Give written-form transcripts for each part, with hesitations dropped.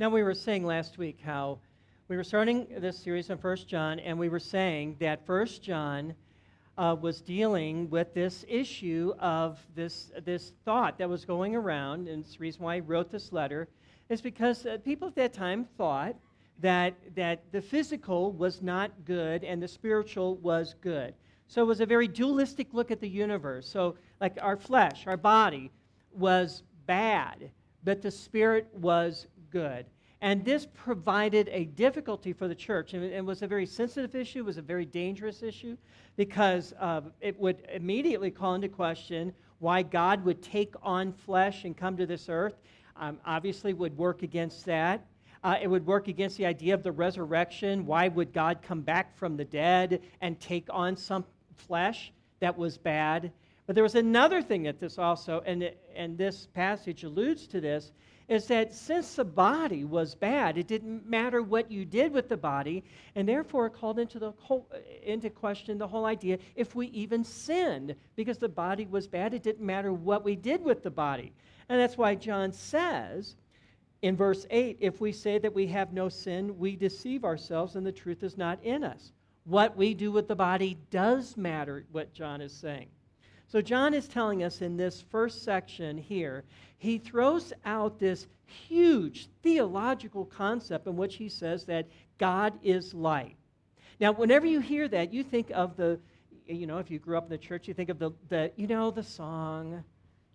Now, we were saying last week how we were starting this series on First John, and we were saying that First John was dealing with this issue of this thought that was going around, and it's the reason why he wrote this letter, is because people at that time thought that the physical was not good and the spiritual was good. So it was a very dualistic look at the universe. So like our flesh, our body was bad, but the spirit was good. And this provided a difficulty for the church, and it was a very sensitive issue, it was a very dangerous issue, because it would immediately call into question why God would take on flesh and come to this earth. Obviously would work against that. It would work against the idea of the resurrection. Why would God come back from the dead and take on some flesh that was bad? But there was another thing that this also, and this passage alludes to this, is that since the body was bad, it didn't matter what you did with the body, and therefore it called into question the whole idea if we even sinned. Because the body was bad, it didn't matter what we did with the body. And that's why John says in verse 8, if we say that we have no sin, we deceive ourselves and the truth is not in us. What we do with the body does matter, what John is saying. So John is telling us in this first section here, he throws out this huge theological concept in which he says that God is light. Now, whenever you hear that, you think of if you grew up in the church, you think of the song,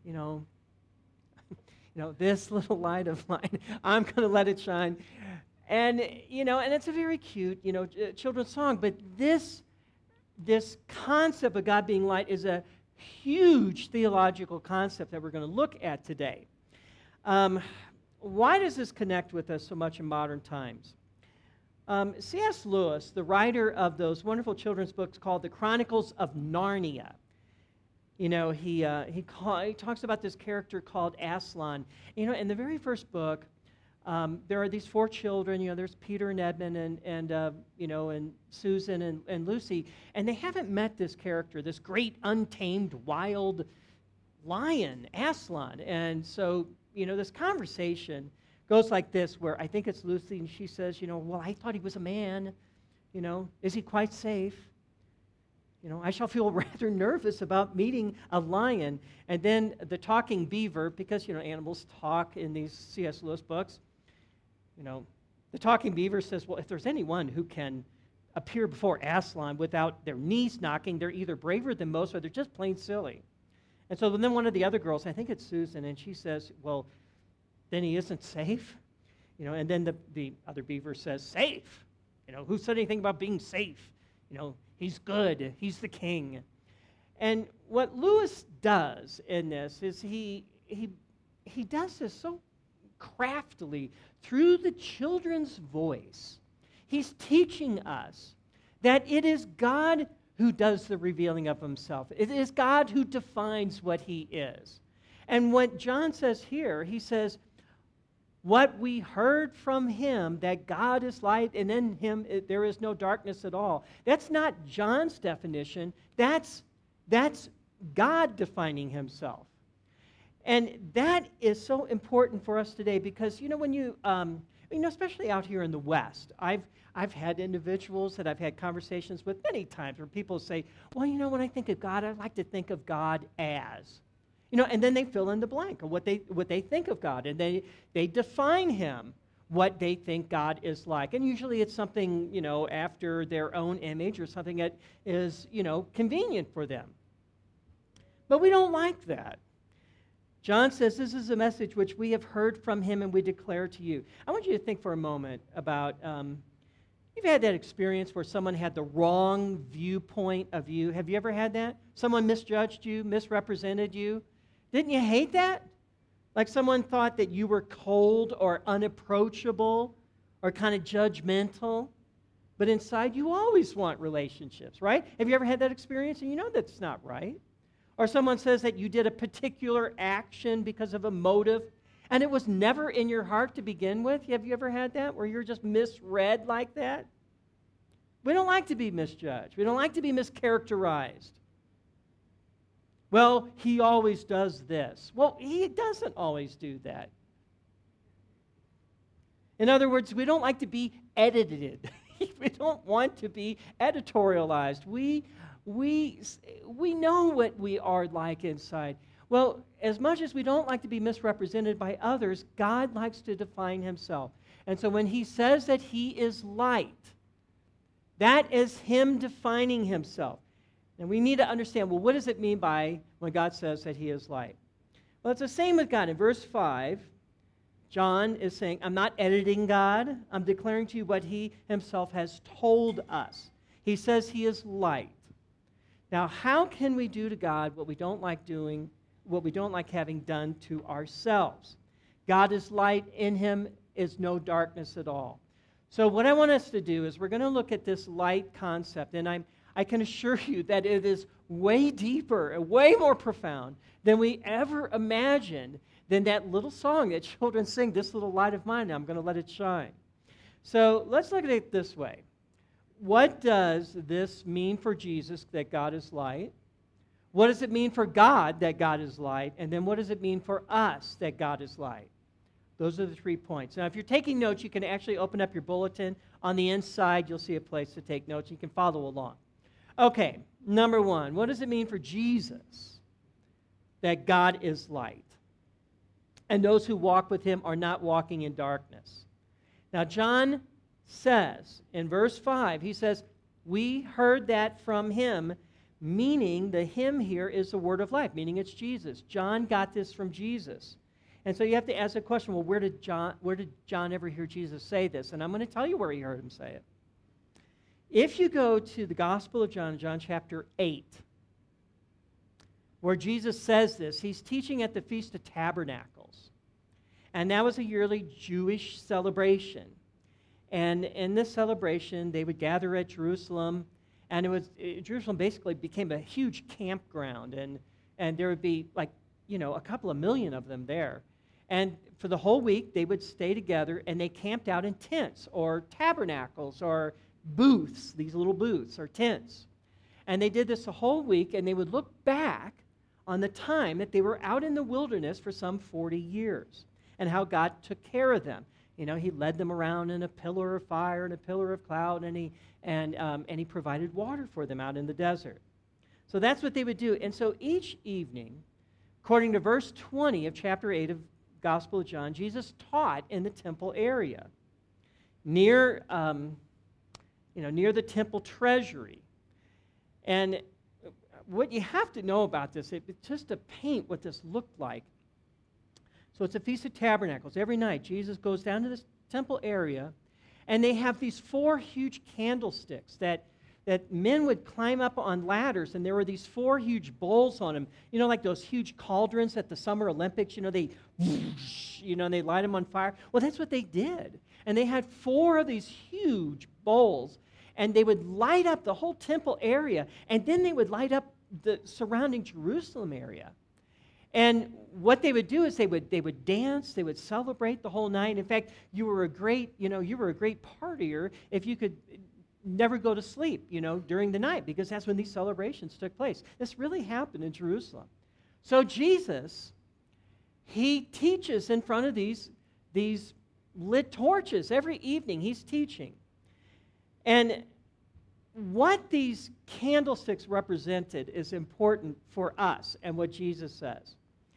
this little light of mine, I'm going to let it shine. And it's a very cute, children's song, but this concept of God being light is a huge theological concept that we're going to look at today. Why does this connect with us so much in modern times? C.S. Lewis, the writer of those wonderful children's books called The Chronicles of Narnia, he talks about this character called Aslan. In the very first book, there are these four children. There's Peter and Edmund and Susan and Lucy, and they haven't met this character, this great untamed wild lion, Aslan. And so this conversation goes like this, where I think it's Lucy, and she says, well, I thought he was a man. Is he quite safe? I shall feel rather nervous about meeting a lion. And then the talking beaver, because animals talk in these C.S. Lewis books. The talking beaver says, well, if there's anyone who can appear before Aslan without their knees knocking, they're either braver than most or they're just plain silly. And so then one of the other girls, I think it's Susan, and she says, well, then he isn't safe? And then the other beaver says, safe? Who said anything about being safe? He's good. He's the king. And what Lewis does in this is he does this so craftily through the children's voice. He's teaching us that it is God who does the revealing of himself. It is God who defines what he is. And what John says here, he says, what we heard from him, that God is light and in him there is no darkness at all. That's not John's definition. That's God defining himself. And that is so important for us today because, when you, especially out here in the West, I've had individuals that I've had conversations with many times where people say, well, when I think of God, I like to think of God as. And then they fill in the blank of what they think of God, and they define him, what they think God is like. And usually it's something, after their own image or something that is, convenient for them. But we don't like that. John says, this is a message which we have heard from him and we declare to you. I want you to think for a moment about, you've had that experience where someone had the wrong viewpoint of you. Have you ever had that? Someone misjudged you, misrepresented you. Didn't you hate that? Like someone thought that you were cold or unapproachable or kind of judgmental. But inside you always want relationships, right? Have you ever had that experience and you know that's not right? Or someone says that you did a particular action because of a motive, and it was never in your heart to begin with. Have you ever had that, where you're just misread like that? We don't like to be misjudged. We don't like to be mischaracterized. Well, he always does this. Well, he doesn't always do that. In other words, we don't like to be edited. We don't want to be editorialized. We know what we are like inside. Well, as much as we don't like to be misrepresented by others, God likes to define himself. And so when he says that he is light, that is him defining himself. And we need to understand, well, what does it mean by when God says that he is light? Well, it's the same with God. In verse 5, John is saying, I'm not editing God. I'm declaring to you what he himself has told us. He says he is light. Now, how can we do to God what we don't like doing, what we don't like having done to ourselves? God is light. In him is no darkness at all. So what I want us to do is we're going to look at this light concept, and I can assure you that it is way deeper and way more profound than we ever imagined, than that little song that children sing, "This little light of mine, I'm going to let it shine." So let's look at it this way. What does this mean for Jesus, that God is light? What does it mean for God, that God is light? And then what does it mean for us, that God is light? Those are the 3 points. Now, if you're taking notes, you can actually open up your bulletin. On the inside, you'll see a place to take notes. You can follow along. Okay, number 1, what does it mean for Jesus that God is light? And those who walk with him are not walking in darkness. Now, John says in verse 5, he says, we heard that from him, meaning the him here is the word of life, meaning it's Jesus. John got this from Jesus. And so you have to ask the question, well, where did John ever hear Jesus say this? And I'm going to tell you where he heard him say it. If you go to the Gospel of John, John chapter 8, where Jesus says this, he's teaching at the Feast of Tabernacles. And that was a yearly Jewish celebration. And in this celebration, they would gather at Jerusalem, and Jerusalem basically became a huge campground, and there would be a couple of million of them there. And for the whole week, they would stay together, and they camped out in tents or tabernacles or booths, these little booths or tents. And they did this the whole week, and they would look back on the time that they were out in the wilderness for some 40 years and how God took care of them. He led them around in a pillar of fire and a pillar of cloud, and he provided water for them out in the desert. So that's what they would do. And so each evening, according to verse 20 of chapter 8 of Gospel of John, Jesus taught in the temple area near the temple treasury. And what you have to know about this, just to paint what this looked like. So it's a Feast of Tabernacles. Every night, Jesus goes down to this temple area, and they have these 4 huge candlesticks that men would climb up on ladders, and there were these 4 huge bowls on them. Like those huge cauldrons at the Summer Olympics, they light them on fire. Well, that's what they did. And they had 4 of these huge bowls, and they would light up the whole temple area, and then they would light up the surrounding Jerusalem area. And what they would do is they would dance, they would celebrate the whole night. In fact, you were a great partier if you could never go to sleep, during the night, because that's when these celebrations took place. This really happened in Jerusalem. So Jesus, he teaches in front of these lit torches every evening. He's teaching. And what these candlesticks represented is important for us and what Jesus says.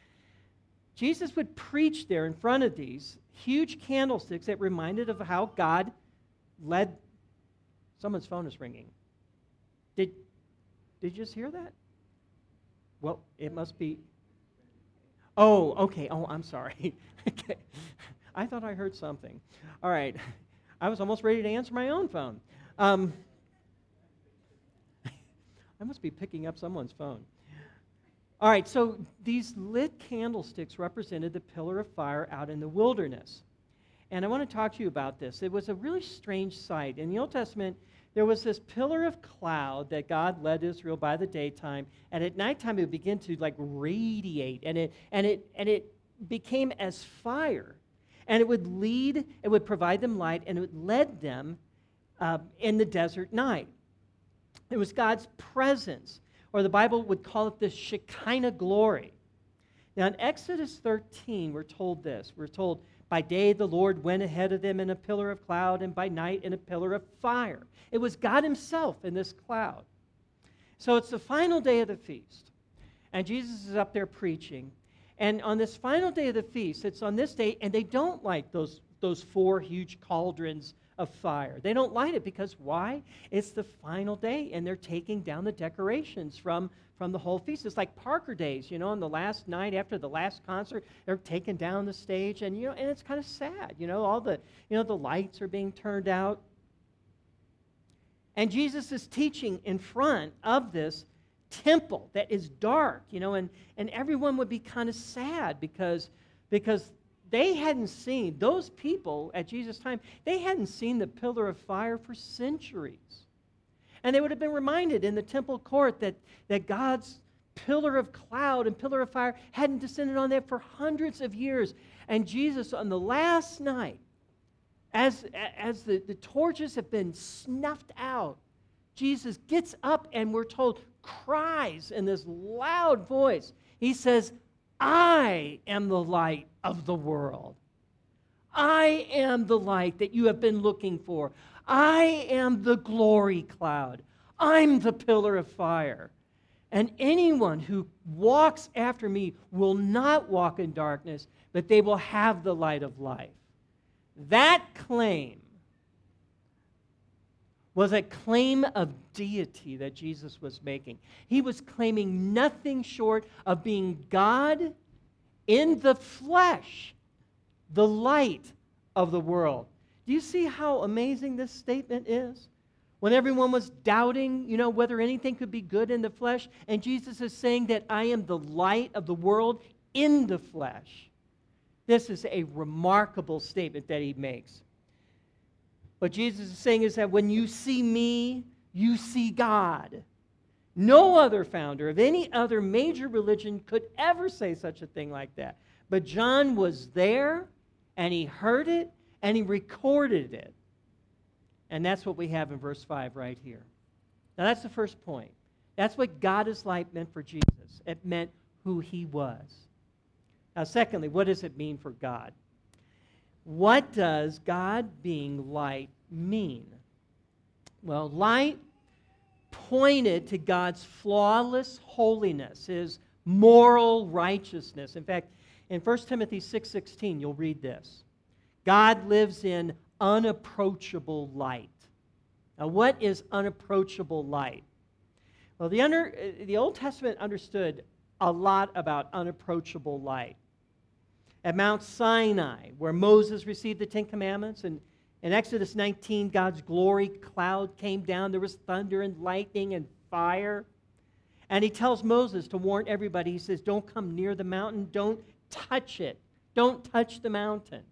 Jesus would preach there in front of these huge candlesticks that reminded of how God led. Someone's phone is ringing. Did you just hear that? Well, it must be. Oh, okay. Oh, I'm sorry. Okay. I thought I heard something. All right. I was almost ready to answer my own phone. I must be picking up someone's phone. All right, so these lit candlesticks represented the pillar of fire out in the wilderness. And I want to talk to you about this. It was a really strange sight. In the Old Testament, there was this pillar of cloud that God led Israel by the daytime, and at nighttime it would begin to radiate, and it became as fire. And it would provide them light, and it would lead them in the desert night. It was God's presence, or the Bible would call it the Shekinah glory. Now in Exodus 13, we're told this. We're told, By day the Lord went ahead of them in a pillar of cloud, and by night in a pillar of fire. It was God himself in this cloud. So it's the final day of the feast, and Jesus is up there preaching. And on this final day of the feast, it's on this day, and they don't light those 4 huge cauldrons of fire. They don't light it because why? It's the final day, and they're taking down the decorations from the whole feast. It's like Parker Days, on the last night after the last concert, they're taking down the stage, and and it's kind of sad, all the the lights are being turned out. And Jesus is teaching in front of this temple that is dark, and everyone would be kind of sad because they hadn't seen, those people at Jesus' time, they hadn't seen the pillar of fire for centuries. And they would have been reminded in the temple court that God's pillar of cloud and pillar of fire hadn't descended on them for hundreds of years. And Jesus, on the last night, as the torches have been snuffed out, Jesus gets up and we're told cries in this loud voice. He says, I am the light of the world. I am the light that you have been looking for. I am the glory cloud. I'm the pillar of fire. And anyone who walks after me will not walk in darkness, but they will have the light of life. That claim was a claim of deity that Jesus was making. He was claiming nothing short of being God in the flesh, the light of the world. Do you see how amazing this statement is? When everyone was doubting, whether anything could be good in the flesh, and Jesus is saying that I am the light of the world in the flesh. This is a remarkable statement that he makes. What Jesus is saying is that when you see me, you see God. No other founder of any other major religion could ever say such a thing like that. But John was there, and he heard it, and he recorded it. And that's what we have in verse 5 right here. Now that's the first point. That's what God is light meant for Jesus. It meant who he was. Now secondly, what does it mean for God? What does God being light mean? Well, light pointed to God's flawless holiness, his moral righteousness. In fact, in 1 Timothy 6:16, you'll read this. God lives in unapproachable light. Now, what is unapproachable light? Well, the Old Testament understood a lot about unapproachable light. At Mount Sinai, where Moses received the 10 Commandments, and in Exodus 19, God's glory cloud came down. There was thunder and lightning and fire. And he tells Moses to warn everybody. He says, don't come near the mountain. Don't touch it. Don't touch the mountain,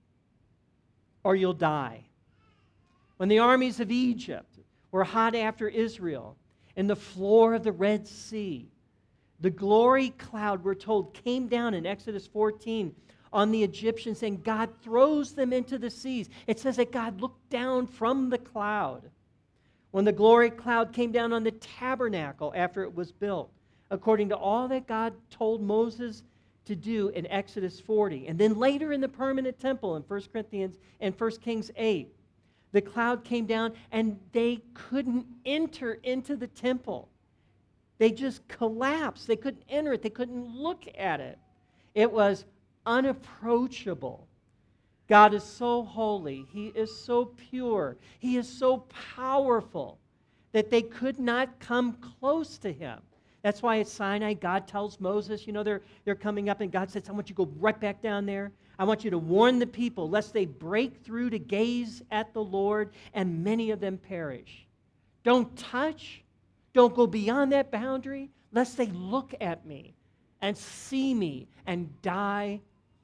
or you'll die. When the armies of Egypt were hot after Israel, in the floor of the Red Sea, the glory cloud, we're told, came down in Exodus 14 on the Egyptians, and God throws them into the seas. It says that God looked down from the cloud. When the glory cloud came down on the tabernacle after it was built, according to all that God told Moses to do in Exodus 40. And then later in the permanent temple in 1 Corinthians and 1 Kings 8, the cloud came down and they couldn't enter into the temple. They just collapsed. They couldn't enter it. They couldn't look at it. It was unapproachable. God is so holy. He is so pure. He is so powerful that they could not come close to him. That's why at Sinai, God tells Moses, they're coming up, and God says, I want you to go right back down there. I want you to warn the people, lest they break through to gaze at the Lord, and many of them perish. Don't touch. Don't go beyond that boundary, lest they look at me and see me and die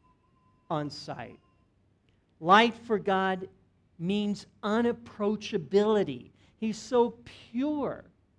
on sight. Light for God means unapproachability. He's so pure.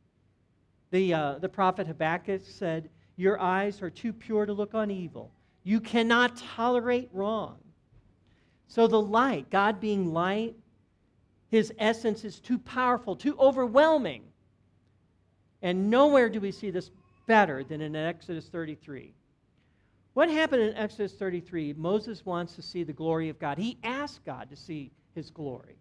The prophet Habakkuk said, your eyes are too pure to look on evil. You cannot tolerate wrong. So the light, God being light, his essence is too powerful, too overwhelming. And nowhere do we see this better than in Exodus 33, What happened in Exodus 33? Moses wants to see the glory of God. He asked God to see his glory.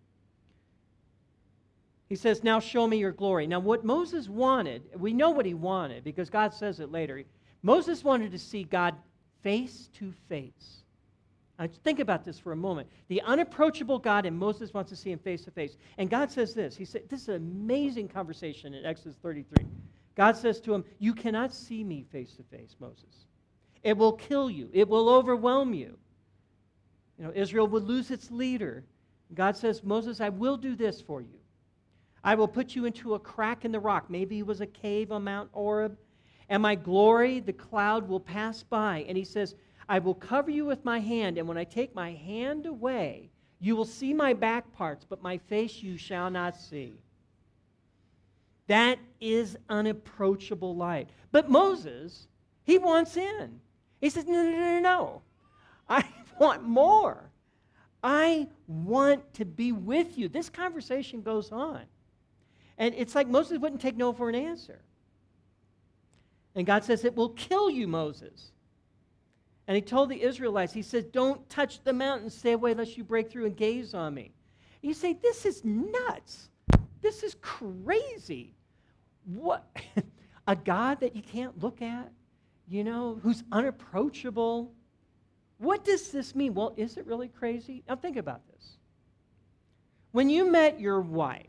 He says, now show me your glory. Now what Moses wanted, we know what he wanted because God says it later. Moses wanted to see God face to face. Now think about this for a moment. The unapproachable God, and Moses wants to see him face to face. And God says this. He said, this is an amazing conversation in Exodus 33. God says to him, you cannot see me face to face, Moses. It will kill you. It will overwhelm you. You know, Israel would lose its leader. God says, Moses, I will do this for you. I will put you into a crack in the rock. Maybe it was a cave on Mount Oreb. And my glory, the cloud, will pass by. And he says, I will cover you with my hand. And when I take my hand away, you will see my back parts, but my face you shall not see. That is unapproachable light. But Moses, he wants in. He says, no. I want more. I want to be with you. This conversation goes on. And it's like Moses wouldn't take no for an answer. And God says, it will kill you, Moses. And he told the Israelites, he said, don't touch the mountain. Stay away lest you break through and gaze on me. And you say, this is nuts. This is crazy. What? A God that you can't look at, you know, who's unapproachable. What does this mean? Well, is it really crazy? Now think about this. When you met your wife,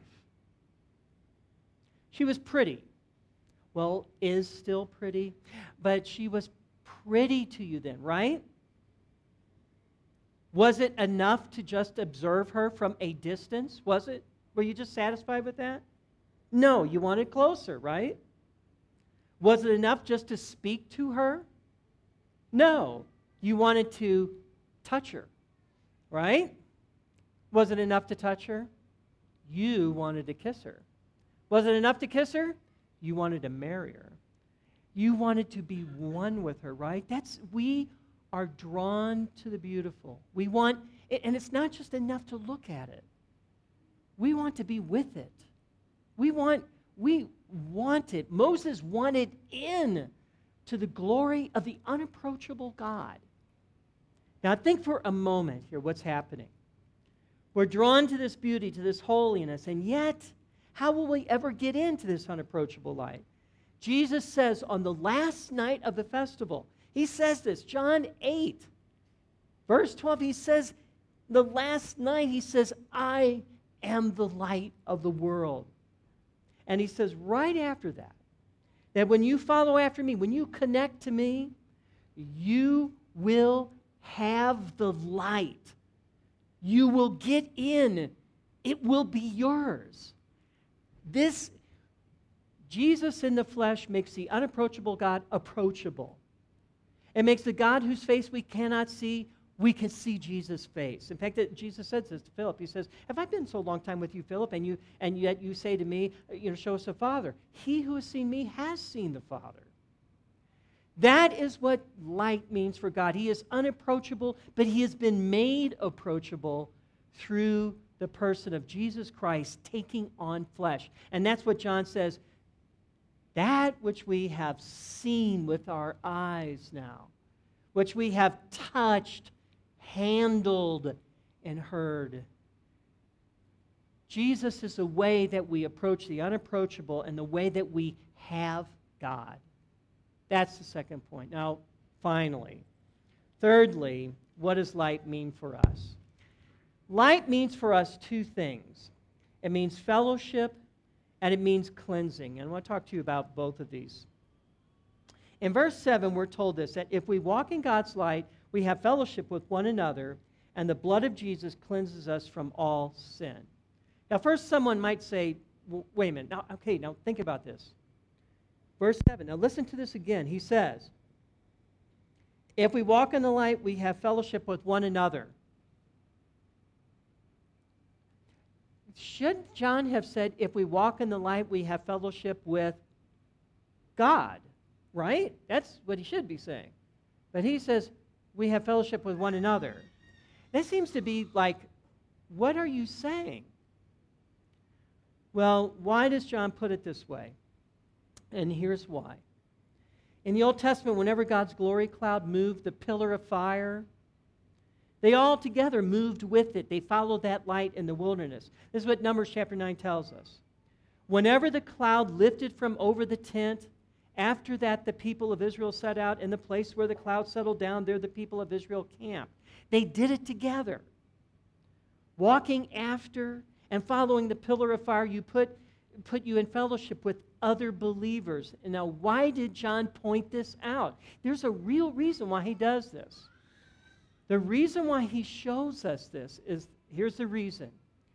she was pretty. Well, is still pretty, but she was pretty to you then, right? Was it enough to just observe her from a distance? Was it? Were you just satisfied with that? No, you wanted closer, right? Was it enough just to speak to her? No, you wanted to touch her, right? Was it enough to touch her? You wanted to kiss her. Was it enough to kiss her? You wanted to marry her. You wanted to be one with her, right? We are drawn to the beautiful. We want, and it's not just enough to look at it. We want to be with it. We want it. Moses wanted in to the glory of the unapproachable God. Now think for a moment here what's happening. We're drawn to this beauty, to this holiness, and yet, how will we ever get into this unapproachable light? Jesus says on the last night of the festival, he says this, John 8, verse 12, he says, the last night, he says, I am the light of the world. And he says right after that, that when you follow after me, when you connect to me, you will have the light. You will get in. It will be yours. This, Jesus in the flesh makes the unapproachable God approachable. It makes the God whose face we cannot see, we can see Jesus' face. In fact, Jesus said this to Philip. He says, have I been so long time with you, Philip, and yet you say to me, show us the Father. He who has seen me has seen the Father. That is what light means for God. He is unapproachable, but he has been made approachable through the person of Jesus Christ taking on flesh. And that's what John says, that which we have seen with our eyes now, which we have touched, handled, and heard. Jesus is the way that we approach the unapproachable and the way that we have God. That's the second point. Now, finally, thirdly, what does light mean for us? Light means for us two things. It means fellowship and it means cleansing. And I want to talk to you about both of these. In verse 7, we're told this, that if we walk in God's light, we have fellowship with one another, and the blood of Jesus cleanses us from all sin. Now, first someone might say, well, wait a minute. Now think about this. Verse 7. Now listen to this again. He says, if we walk in the light, we have fellowship with one another. Should John have said, if we walk in the light, we have fellowship with God, right? That's what he should be saying. But he says, we have fellowship with one another. That seems to be like, what are you saying? Well, why does John put it this way? And here's why. In the Old Testament, whenever God's glory cloud moved the pillar of fire, they all together moved with it. They followed that light in the wilderness. This is what Numbers chapter 9 tells us. Whenever the cloud lifted from over the tent, after that the people of Israel set out, in the place where the cloud settled down, there the people of Israel camped. They did it together. Walking after and following the pillar of fire, you put you in fellowship with other believers. And now, why did John point this out? There's a real reason why he does this. The reason why he shows us this is, here's the reason.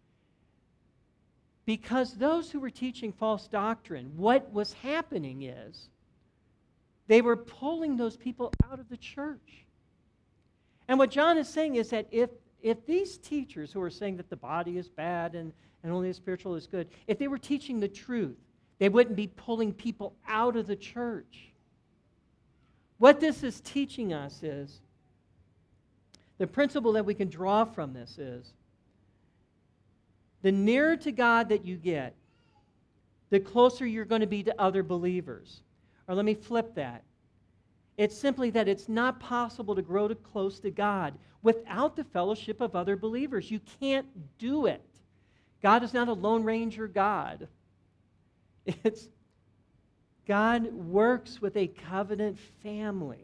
Because those who were teaching false doctrine, what was happening is they were pulling those people out of the church. And what John is saying is that if these teachers who are saying that the body is bad and only the spiritual is good, if they were teaching the truth, they wouldn't be pulling people out of the church. What this is teaching us is, the principle that we can draw from this is, the nearer to God that you get, the closer you're going to be to other believers. Or let me flip that. It's simply that it's not possible to grow close to God without the fellowship of other believers. You can't do it. God is not a Lone Ranger God. God works with a covenant family.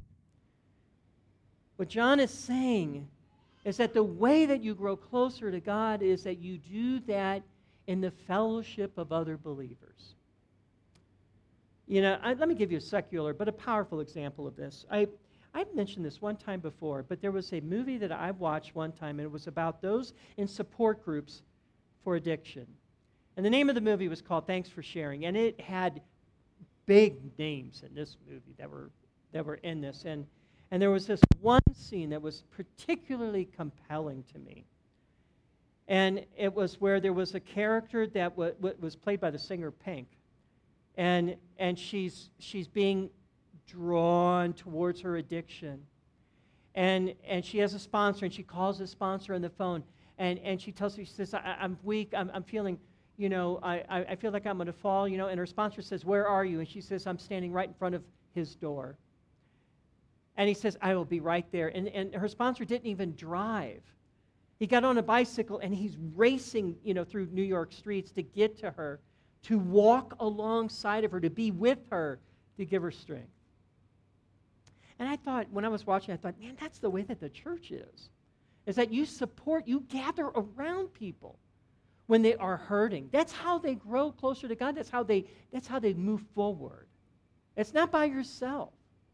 What John is saying is that the way that you grow closer to God is that you do that in the fellowship of other believers. You know, let me give you a secular but a powerful example of this. I've mentioned this one time before, but there was a movie that I watched one time, and it was about those in support groups for addiction. And the name of the movie was called Thanks for Sharing, and it had big names in this movie that were in this. And there was this one scene that was particularly compelling to me. And it was where there was a character that was played by the singer Pink. And she's being drawn towards her addiction. And she has a sponsor, and she calls the sponsor on the phone. And she tells her, she says, I'm weak, I'm feeling, I feel like I'm going to fall, And her sponsor says, where are you? And she says, I'm standing right in front of his door. And he says, I will be right there. And her sponsor didn't even drive. He got on a bicycle, and he's racing, through New York streets to get to her, to walk alongside of her, to be with her, to give her strength. And I thought, when I was watching, I thought, man, that's the way that the church is that you support, you gather around people when they are hurting. That's how they grow closer to God. That's how they move forward. It's not by yourself.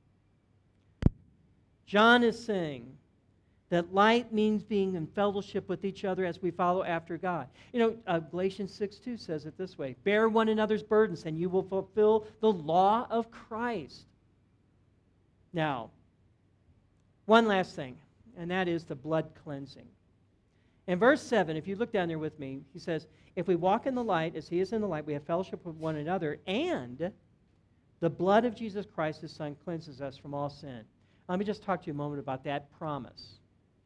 John is saying that light means being in fellowship with each other as we follow after God. Galatians 6:2 says it this way, bear one another's burdens and you will fulfill the law of Christ. Now, one last thing, and that is the blood cleansing. In verse 7, if you look down there with me, he says, if we walk in the light as he is in the light, we have fellowship with one another, and the blood of Jesus Christ, his Son, cleanses us from all sin. Let me just talk to you a moment about that promise.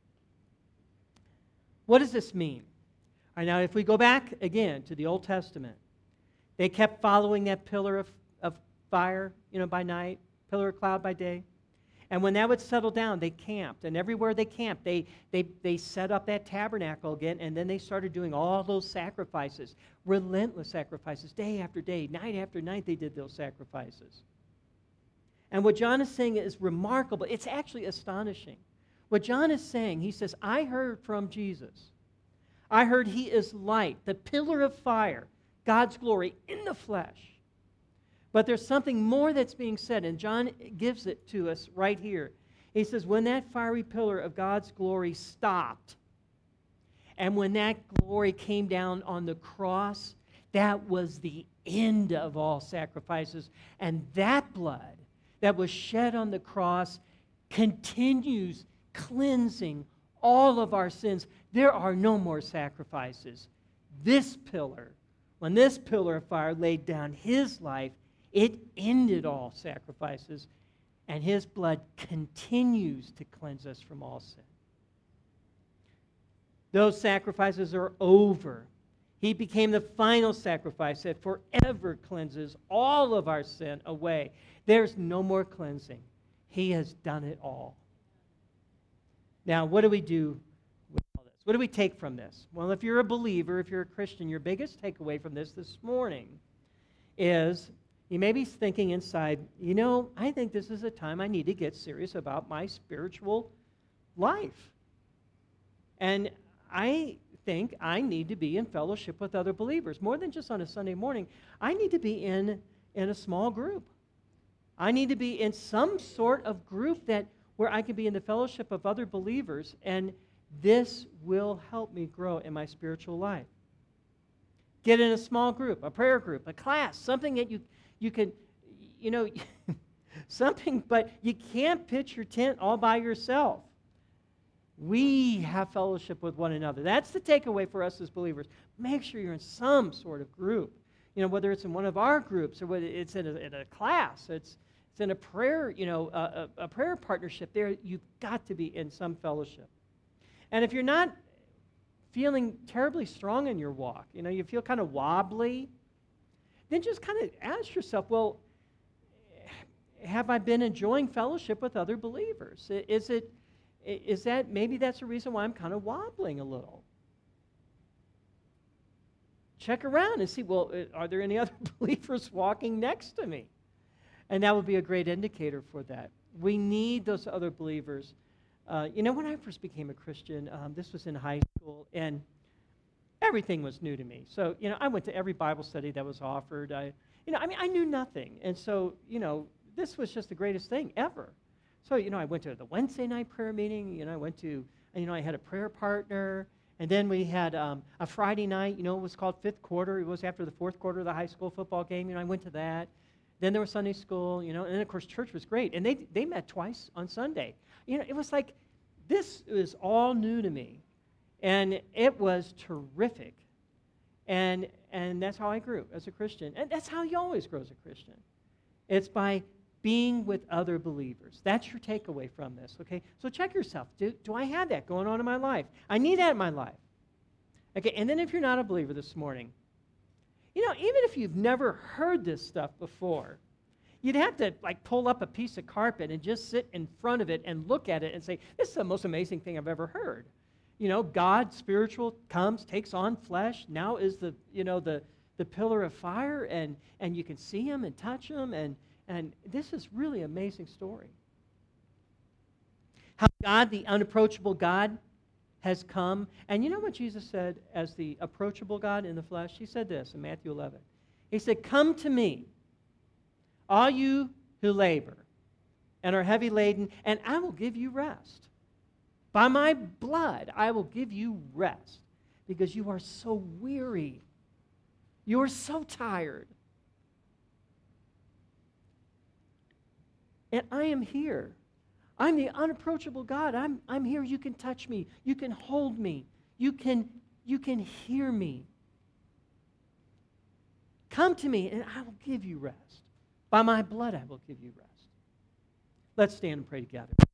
What does this mean? All right, now, if we go back again to the Old Testament, they kept following that pillar of fire, by night, pillar of cloud by day. And when that would settle down, they camped. And everywhere they camped, they set up that tabernacle again, and then they started doing all those sacrifices, relentless sacrifices, day after day, night after night they did those sacrifices. And what John is saying is remarkable. It's actually astonishing. What John is saying, he says, I heard from Jesus. I heard he is light, the pillar of fire, God's glory in the flesh. But there's something more that's being said, and John gives it to us right here. He says, when that fiery pillar of God's glory stopped, and when that glory came down on the cross, that was the end of all sacrifices. And that blood that was shed on the cross continues cleansing all of our sins. There are no more sacrifices. This pillar, when this pillar of fire laid down his life, it ended all sacrifices, and his blood continues to cleanse us from all sin. Those sacrifices are over. He became the final sacrifice that forever cleanses all of our sin away. There's no more cleansing. He has done it all. Now, what do we do with all this? What do we take from this? Well, if you're a believer, if you're a Christian, your biggest takeaway from this morning is you may be thinking inside, I think this is a time I need to get serious about my spiritual life. And I think I need to be in fellowship with other believers. More than just on a Sunday morning, I need to be in a small group. I need to be in some sort of group where I can be in the fellowship of other believers, and this will help me grow in my spiritual life. Get in a small group, a prayer group, a class, something that you can, something, but you can't pitch your tent all by yourself. We have fellowship with one another. That's the takeaway for us as believers. Make sure you're in some sort of group, whether it's in one of our groups or whether it's in a class, it's in a prayer, a prayer partnership there. You've got to be in some fellowship. And if you're not feeling terribly strong in your walk, you feel kind of wobbly, then just kind of ask yourself, well, have I been enjoying fellowship with other believers? Is that, maybe that's the reason why I'm kind of wobbling a little. Check around and see, well, are there any other believers walking next to me? And that would be a great indicator for that. We need those other believers. When I first became a Christian, this was in high school, and everything was new to me. So, I went to every Bible study that was offered. I knew nothing. And so, this was just the greatest thing ever. So, I went to the Wednesday night prayer meeting. I had a prayer partner. And then we had a Friday night, it was called Fifth Quarter. It was after the fourth quarter of the high school football game. I went to that. Then there was Sunday school, and then, of course, church was great. And they met twice on Sunday. It was like, this was all new to me. And it was terrific. And that's how I grew as a Christian. And that's how you always grow as a Christian. It's by being with other believers. That's your takeaway from this, okay? So check yourself. Do I have that going on in my life? I need that in my life. Okay, and then if you're not a believer this morning, even if you've never heard this stuff before, you'd have to pull up a piece of carpet and just sit in front of it and look at it and say, this is the most amazing thing I've ever heard. God, spiritual, comes, takes on flesh, now is the pillar of fire, and you can see him and touch him, and this is really an amazing story. How God, the unapproachable God, has come. And you know what Jesus said as the approachable God in the flesh? He said this in Matthew 11. He said, come to me, all you who labor and are heavy laden, and I will give you rest. By my blood, I will give you rest, because you are so weary. You are so tired. And I am here. I'm the unapproachable God. I'm here. You can touch me. You can hold me. You can hear me. Come to me, and I will give you rest. By my blood, I will give you rest. Let's stand and pray together.